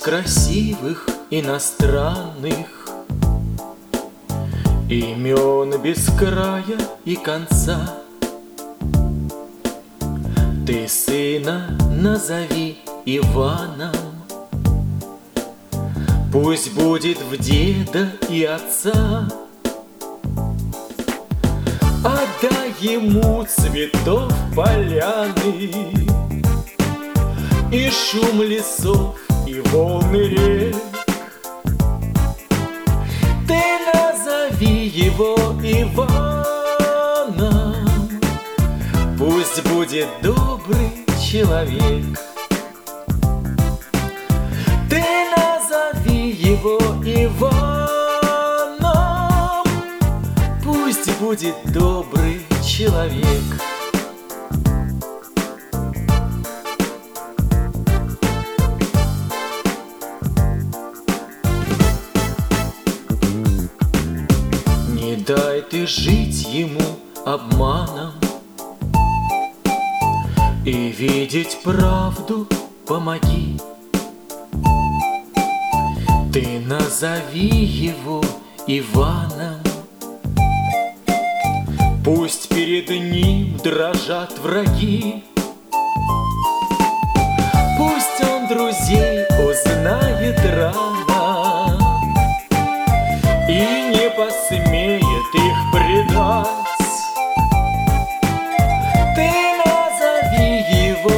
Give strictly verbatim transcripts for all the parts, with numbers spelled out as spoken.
красивых иностранных имен без края и конца. Ты сына назови Иваном, пусть будет в деда и отца. Отдай ему цветов поляны и шум лесов, и волны рек. Ты назови его Иваном, пусть будет добрый человек. Ты назови его Иваном, пусть будет добрый человек. Не дай ты жить ему обманом, и видеть правду помоги. Ты назови его Иваном, пусть перед ним дрожат враги. Пусть он друзей узнает рано и не посмеет их предать. Ты назови его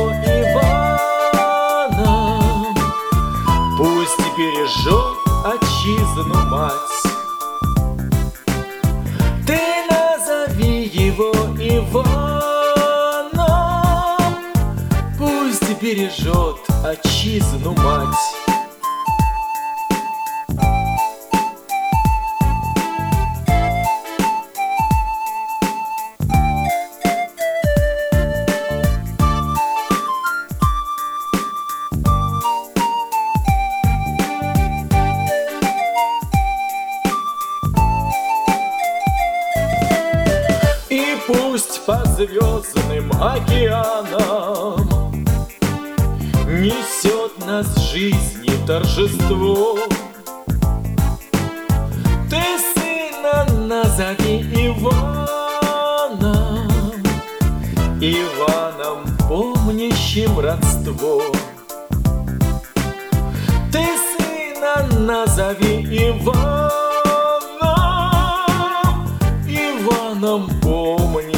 Иваном, пусть бережет отчизну мать. Ты назови его Иваном, пусть бережет отчизну мать. Пусть по звездным океанам несет нас жизни торжество. Ты сына назови Иваном, Иваном, помнящим родство. Ты сына назови Иваном, Иваном, помнящим